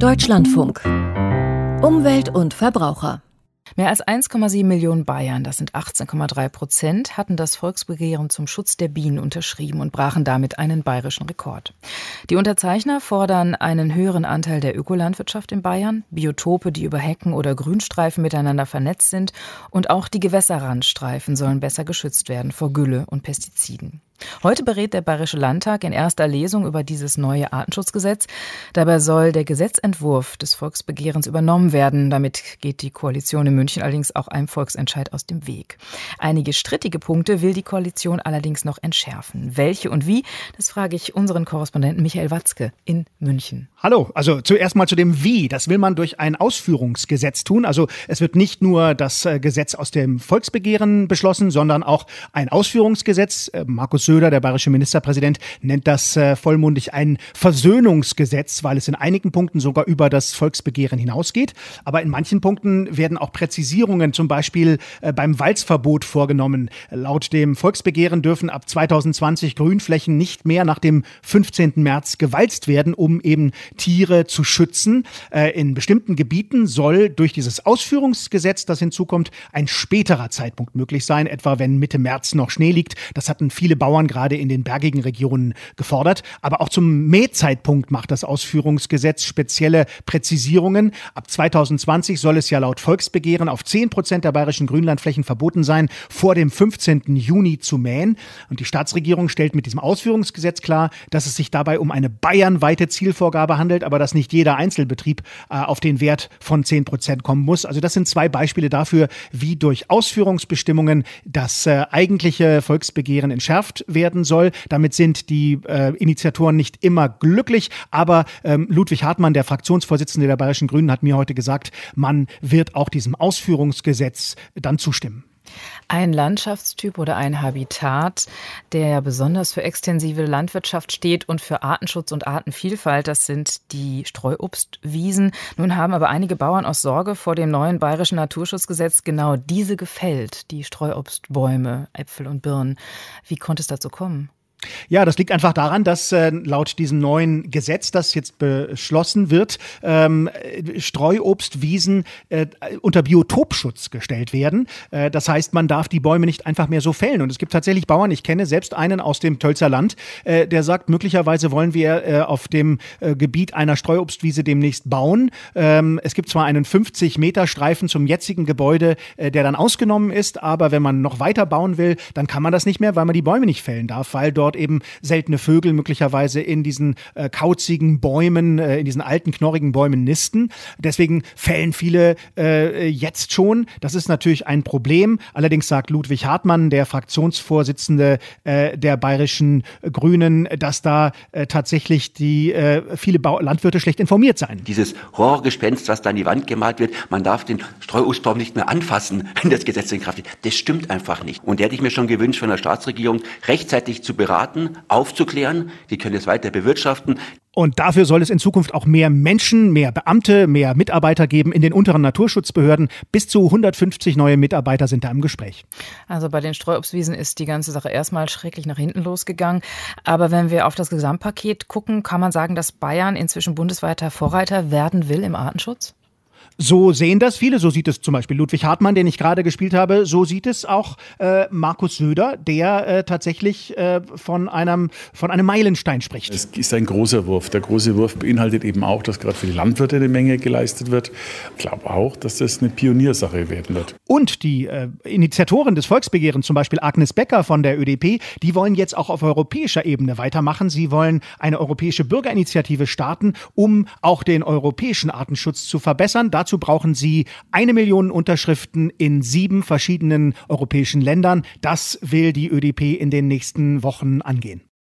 Deutschlandfunk. Umwelt und Verbraucher. Mehr als 1,7 Millionen Bayern, das sind 18,3%, hatten das Volksbegehren zum Schutz der Bienen unterschrieben und brachen damit einen bayerischen Rekord. Die Unterzeichner fordern einen höheren Anteil der Ökolandwirtschaft in Bayern, Biotope, die über Hecken oder Grünstreifen miteinander vernetzt sind, und auch die Gewässerrandstreifen sollen besser geschützt werden vor Gülle und Pestiziden. Heute berät der Bayerische Landtag in erster Lesung über dieses neue Artenschutzgesetz. Dabei soll der Gesetzentwurf des Volksbegehrens übernommen werden. Damit geht die Koalition in München allerdings auch einem Volksentscheid aus dem Weg. Einige strittige Punkte will die Koalition allerdings noch entschärfen. Welche und wie? Das frage ich unseren Korrespondenten Michael Watzke in München. Hallo, also zuerst mal zu dem Wie. Das will man durch ein Ausführungsgesetz tun. Also es wird nicht nur das Gesetz aus dem Volksbegehren beschlossen, sondern auch ein Ausführungsgesetz. Markus Söder, der bayerische Ministerpräsident, nennt das vollmundig ein Versöhnungsgesetz, weil es in einigen Punkten sogar über das Volksbegehren hinausgeht. Aber in manchen Punkten werden auch Präzisierungen, zum Beispiel beim Walzverbot, vorgenommen. Laut dem Volksbegehren dürfen ab 2020 Grünflächen nicht mehr nach dem 15. März gewalzt werden, um eben Tiere zu schützen. In bestimmten Gebieten soll durch dieses Ausführungsgesetz, das hinzukommt, ein späterer Zeitpunkt möglich sein, etwa wenn Mitte März noch Schnee liegt. Das hatten viele Bauern gerade in den bergigen Regionen gefordert. Aber auch zum Mähzeitpunkt macht das Ausführungsgesetz spezielle Präzisierungen. Ab 2020 soll es ja laut Volksbegehren auf 10% der bayerischen Grünlandflächen verboten sein, vor dem 15. Juni zu mähen. Und die Staatsregierung stellt mit diesem Ausführungsgesetz klar, dass es sich dabei um eine bayernweite Zielvorgabe handelt, aber dass nicht jeder Einzelbetrieb auf den Wert von 10% kommen muss. Also das sind zwei Beispiele dafür, wie durch Ausführungsbestimmungen das eigentliche Volksbegehren entschärft werden soll. Damit sind die Initiatoren nicht immer glücklich, aber Ludwig Hartmann, der Fraktionsvorsitzende der Bayerischen Grünen, hat mir heute gesagt, man wird auch diesem Ausführungsgesetz dann zustimmen. Ein Landschaftstyp oder ein Habitat, der besonders für extensive Landwirtschaft steht und für Artenschutz und Artenvielfalt, das sind die Streuobstwiesen. Nun haben aber einige Bauern aus Sorge vor dem neuen bayerischen Naturschutzgesetz genau diese gefällt, die Streuobstbäume, Äpfel und Birnen. Wie konnte es dazu kommen? Ja, das liegt einfach daran, dass laut diesem neuen Gesetz, das jetzt beschlossen wird, Streuobstwiesen unter Biotopschutz gestellt werden. Das heißt, man darf die Bäume nicht einfach mehr so fällen. Und es gibt tatsächlich Bauern, ich kenne selbst einen aus dem Tölzer Land, der sagt, möglicherweise wollen wir auf dem Gebiet einer Streuobstwiese demnächst bauen. Es gibt zwar einen 50-Meter-Streifen zum jetzigen Gebäude, der dann ausgenommen ist, aber wenn man noch weiter bauen will, dann kann man das nicht mehr, weil man die Bäume nicht fällen darf, weil dort eben seltene Vögel möglicherweise in diesen kauzigen Bäumen, in diesen alten, knorrigen Bäumen nisten. Deswegen fällen viele jetzt schon. Das ist natürlich ein Problem. Allerdings sagt Ludwig Hartmann, der Fraktionsvorsitzende der Bayerischen Grünen, dass da tatsächlich die viele Landwirte schlecht informiert seien. Dieses Horrorgespenst, was da an die Wand gemalt wird, man darf den Streuobstbaum nicht mehr anfassen, wenn das Gesetz in Kraft ist. Das stimmt einfach nicht. Und der hätte ich mir schon gewünscht von der Staatsregierung, rechtzeitig zu beraten, aufzuklären. Die können es weiter bewirtschaften. Und dafür soll es in Zukunft auch mehr Menschen, mehr Beamte, mehr Mitarbeiter geben in den unteren Naturschutzbehörden. Bis zu 150 neue Mitarbeiter sind da im Gespräch. Also bei den Streuobstwiesen ist die ganze Sache erstmal schrecklich nach hinten losgegangen. Aber wenn wir auf das Gesamtpaket gucken, kann man sagen, dass Bayern inzwischen bundesweiter Vorreiter werden will im Artenschutz? So sehen das viele, so sieht es zum Beispiel Ludwig Hartmann, den ich gerade gespielt habe, so sieht es auch Markus Söder, der tatsächlich von einem Meilenstein spricht. Es ist ein großer Wurf. Der große Wurf beinhaltet eben auch, dass gerade für die Landwirte eine Menge geleistet wird. Ich glaube auch, dass das eine Pioniersache werden wird. Und die Initiatoren des Volksbegehrens, zum Beispiel Agnes Becker von der ÖDP, die wollen jetzt auch auf europäischer Ebene weitermachen. Sie wollen eine europäische Bürgerinitiative starten, um auch den europäischen Artenschutz zu verbessern. Dazu brauchen sie 1 Million Unterschriften in 7 verschiedenen europäischen Ländern. Das will die ÖDP in den nächsten Wochen angehen.